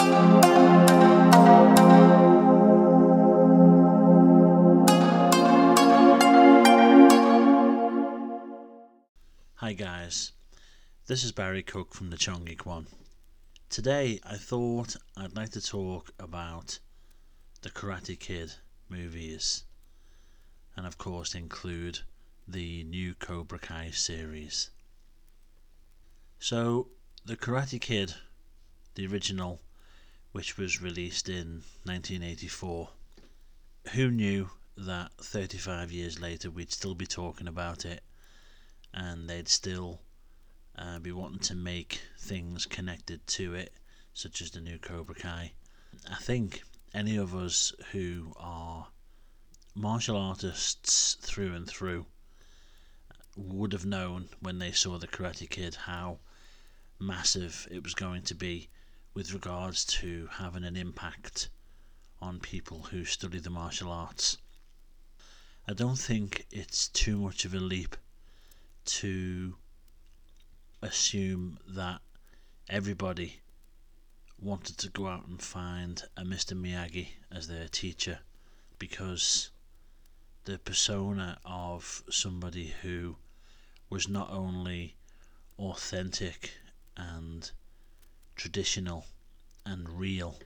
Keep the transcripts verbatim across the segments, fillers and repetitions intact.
Hi guys, this is Barry Cook from the Chongik One. Today I thought I'd like to talk about the Karate Kid movies, and of course include the new Cobra Kai series. So the Karate Kid, the original, which was released in nineteen eighty-four, who knew that thirty-five years later we'd still be talking about it and they'd still uh, be wanting to make things connected to it, such as the new Cobra Kai. I think any of us who are martial artists through and through would have known when they saw the Karate Kid how massive it was going to be with regards to having an impact on people who study the martial arts. I don't think it's too much of a leap to assume that everybody wanted to go out and find a Mister Miyagi as their teacher, because the persona of somebody who was not only authentic and traditional and real,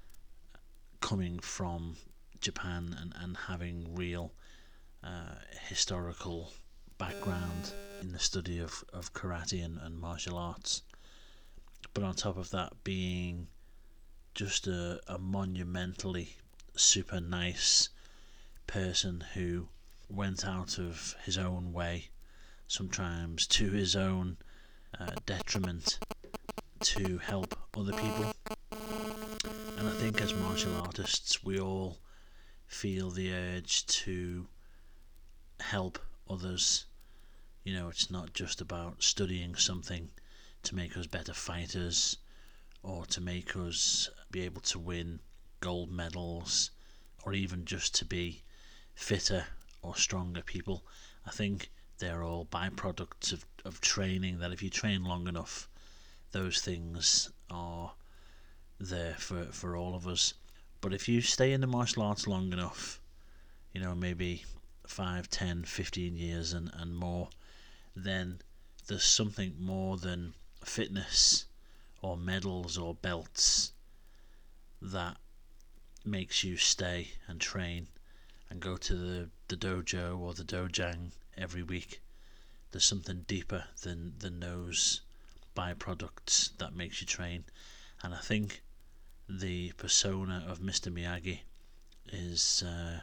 coming from Japan and, and having real uh, historical background in the study of, of karate and, and martial arts, but on top of that being just a, a monumentally super nice person who went out of his own way, sometimes to his own uh, detriment, to help other people. And I think as martial artists we all feel the urge to help others. You know, it's not just about studying something to make us better fighters or to make us be able to win gold medals or even just to be fitter or stronger people. I think they're all byproducts of, of training, that if you train long enough, those things are there for, for all of us. But if you stay in the martial arts long enough, you know, maybe five, ten, fifteen years and, and more, then there's something more than fitness or medals or belts that makes you stay and train and go to the, the dojo or the dojang every week. There's something deeper than, than those byproducts that makes you train, and I think the persona of Mister Miyagi is uh,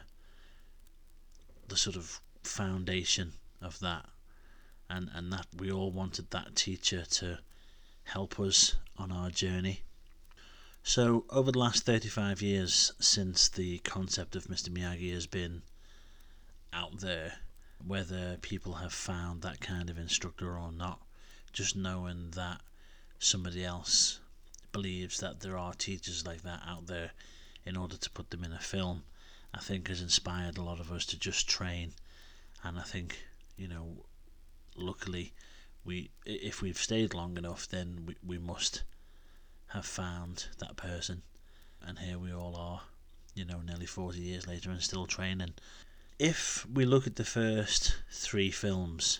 the sort of foundation of that. And, and that we all wanted that teacher to help us on our journey. So over the last thirty-five years since the concept of Mister Miyagi has been out there, whether people have found that kind of instructor or not, just knowing that somebody else believes that there are teachers like that out there in order to put them in a film, I think has inspired a lot of us to just train. And I think, you know, luckily, we if we've stayed long enough, then we, we must have found that person, and here we all are, you know, nearly forty years later and still training. If we look at the first three films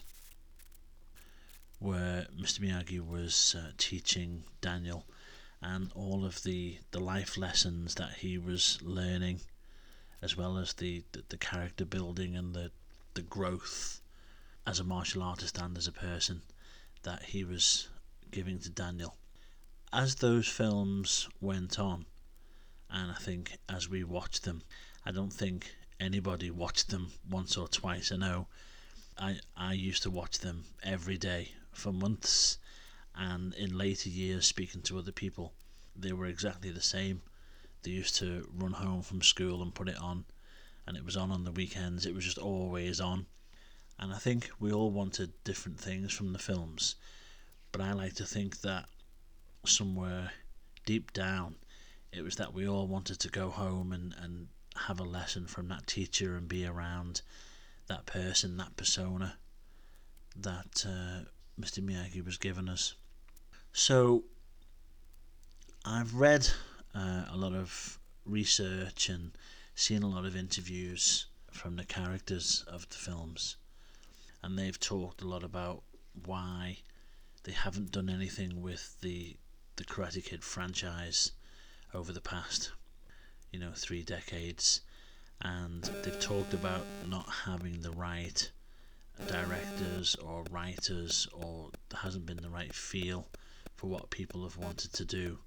where Mister Miyagi was uh, teaching Daniel and all of the, the life lessons that he was learning, as well as the, the, the character building and the, the growth as a martial artist and as a person that he was giving to Daniel. As those films went on, and I think as we watched them, I don't think anybody watched them once or twice. I know I, I used to watch them every day for months, and in later years, speaking to other people, they were exactly the same. They used to run home from school and put it on, and it was on on the weekends. It was just always on. And I think we all wanted different things from the films, but I like to think that somewhere deep down it was that we all wanted to go home and, and have a lesson from that teacher and be around that person, that persona that uh, Mister Miyagi was giving us. So I've read uh, a lot of research and seen a lot of interviews from the characters of the films, and they've talked a lot about why they haven't done anything with the the Karate Kid franchise over the past, you know, three decades, and they've talked about not having the right directors or writers, or there hasn't been the right feel for what people have wanted to do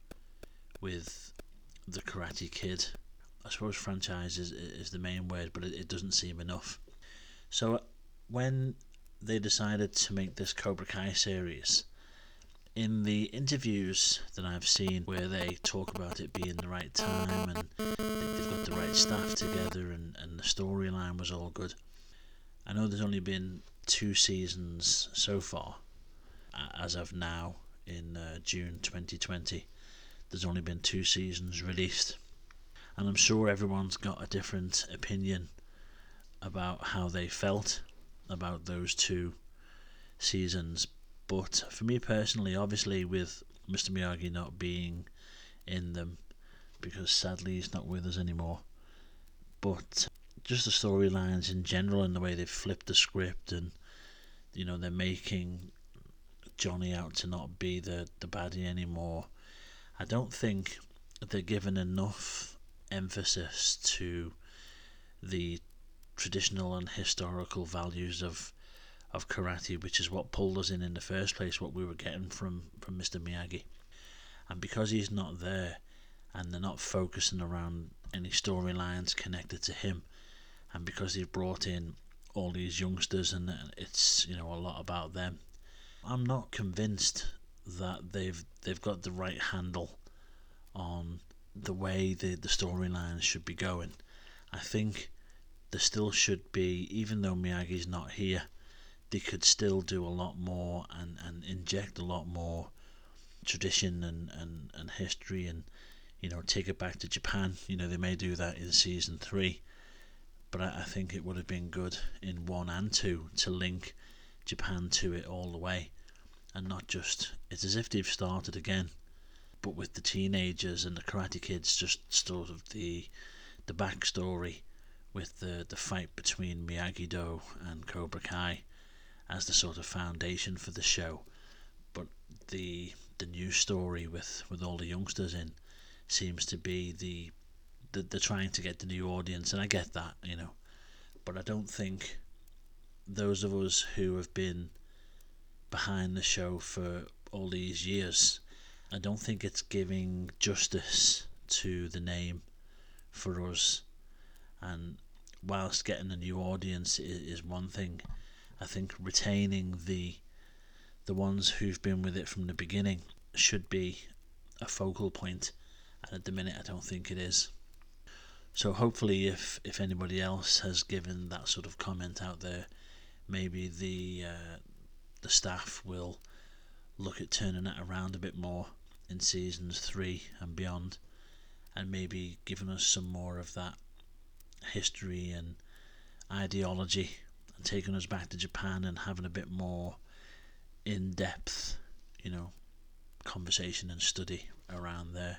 with the Karate Kid. I suppose franchise is, is the main word, but it, it doesn't seem enough. So when they decided to make this Cobra Kai series, in the interviews that I've seen where they talk about it being the right time and they've got the right staff together and, and the storyline was all good, I know there's only been two seasons so far, as of now in uh, June twenty twenty. There's only been two seasons released, and I'm sure everyone's got a different opinion about how they felt about those two seasons. But for me personally, obviously with Mister Miyagi not being in them, because sadly he's not with us anymore, but just the storylines in general and the way they've flipped the script, and you know, they're making Johnny out to not be the, the baddie anymore. I don't think they're given enough emphasis to the traditional and historical values of of karate, which is what pulled us in in the first place, what we were getting from, from Mister Miyagi. And because he's not there, and they're not focusing around any storylines connected to him, and because they've brought in all these youngsters and it's, you know, a lot about them, I'm not convinced that they've they've got the right handle on the way the, the storylines should be going. I think there still should be, even though Miyagi's not here, they could still do a lot more and, and inject a lot more tradition and, and, and history, and you know, take it back to Japan. You know, they may do that in season three, but I, I think it would have been good in one and two to link Japan to it all the way, and not just, it's as if they've started again, but with the teenagers and the Karate Kids, just sort of the the backstory with the, the fight between Miyagi-Do and Cobra Kai as the sort of foundation for the show. But the the new story with, with all the youngsters in seems to be the, the they're trying to get the new audience, and I get that, you know, but I don't think those of us who have been behind the show for all these years, I don't think it's giving justice to the name for us. And whilst getting a new audience is, is one thing, I think retaining the the ones who've been with it from the beginning should be a focal point, and at the minute I don't think it is. So hopefully if, if anybody else has given that sort of comment out there, maybe the uh, the staff will look at turning it around a bit more in seasons three and beyond, and maybe giving us some more of that history and ideology, and taking us back to Japan and having a bit more in-depth, you know, conversation and study around there.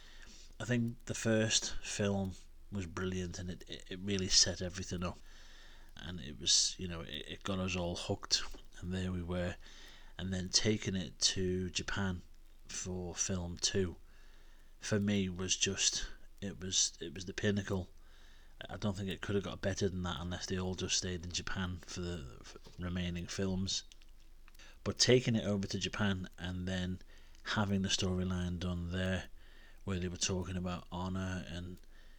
I think the first film was brilliant, and it, it really set everything up, and it was, you know, it, it got us all hooked, and there we were. And then taking it to Japan for film two, for me, was just, it was it was the pinnacle. I don't think it could have got better than that unless they all just stayed in Japan for the for remaining films. But taking it over to Japan and then having the storyline done there, where they were talking about honor and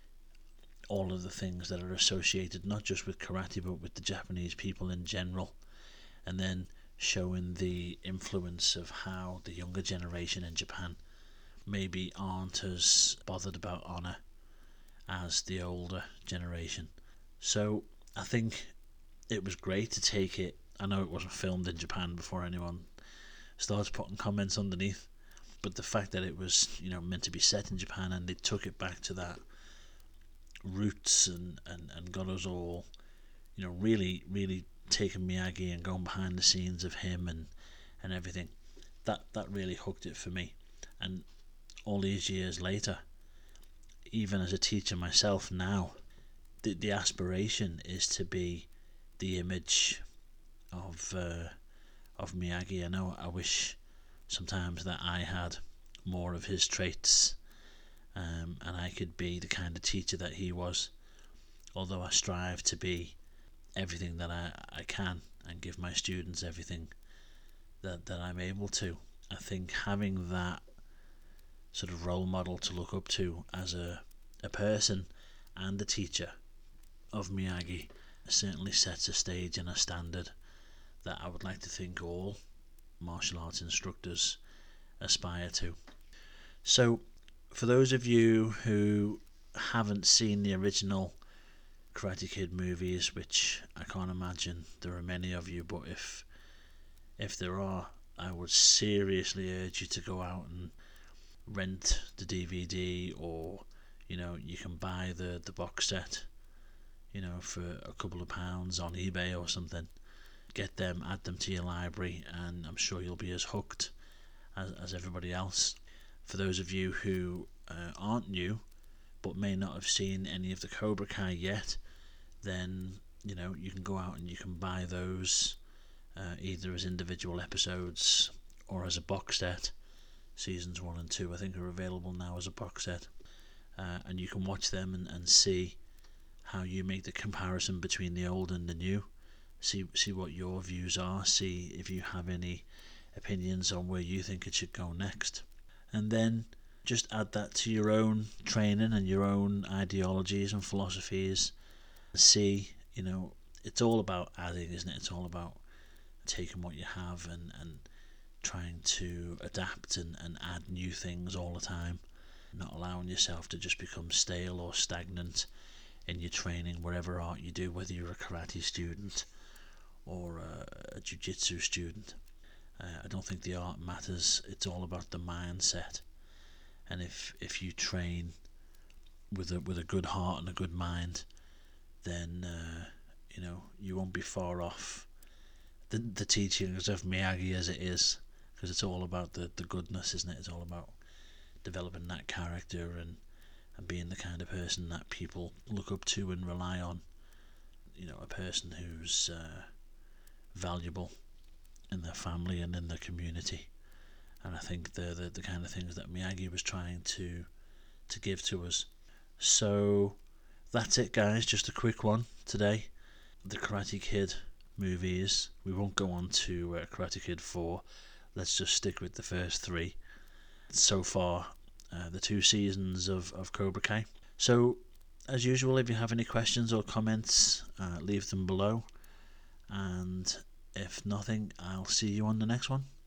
all of the things that are associated not just with karate but with the Japanese people in general, and then showing the influence of how the younger generation in Japan maybe aren't as bothered about honor as the older generation. So I think it was great to take it. I know it wasn't filmed in Japan before anyone starts putting comments underneath, but the fact that it was, you know, meant to be set in Japan, and they took it back to that roots and, and, and got us all, you know, really, really taking Miyagi and going behind the scenes of him and, and everything, that, that really hooked it for me. And all these years later, even as a teacher myself now, the, the aspiration is to be the image of uh, of Miyagi. I know I wish sometimes that I had more of his traits, um, and I could be the kind of teacher that he was, although I strive to be everything that I, I can and give my students everything that, that I'm able to. I think having that sort of role model to look up to as a, a person and a teacher of Miyagi certainly sets a stage and a standard that I would like to think all martial arts instructors aspire to. So for those of you who haven't seen the original Karate Kid movies, which I can't imagine there are many of you, but if if there are, I would seriously urge you to go out and rent the D V D, or you know, you can buy the the box set, you know, for a couple of pounds on eBay or something. Get them, add them to your library, and I'm sure you'll be as hooked as, as everybody else. For those of you who uh, aren't new but may not have seen any of the Cobra Kai yet, then you know, you can go out and you can buy those uh, either as individual episodes or as a box set. Seasons one and two I think are available now as a box set, uh, and you can watch them and, and see how you make the comparison between the old and the new. See see what your views are, see if you have any opinions on where you think it should go next, and then just add that to your own training and your own ideologies and philosophies. See, you know, it's all about adding, isn't it? It's all about taking what you have and, and trying to adapt and, and add new things all the time, not allowing yourself to just become stale or stagnant in your training, whatever art you do, whether you're a karate student or a, a jiu-jitsu student. Uh, I don't think the art matters. It's all about the mindset. And if if you train with a with a good heart and a good mind, then uh, you know, you won't be far off the the teachings of Miyagi as it is, because it's all about the, the goodness, isn't it? It's all about developing that character and, and being the kind of person that people look up to and rely on. You know, a person who's uh, valuable in their family and in their community. And I think they're the, the kind of things that Miyagi was trying to to give to us. So that's it, guys. Just a quick one today. The Karate Kid movies. We won't go on to uh, Karate Kid four. Let's just stick with the first three. So far, uh, the two seasons of, of Cobra Kai. So, as usual, if you have any questions or comments, uh, leave them below. And if nothing, I'll see you on the next one.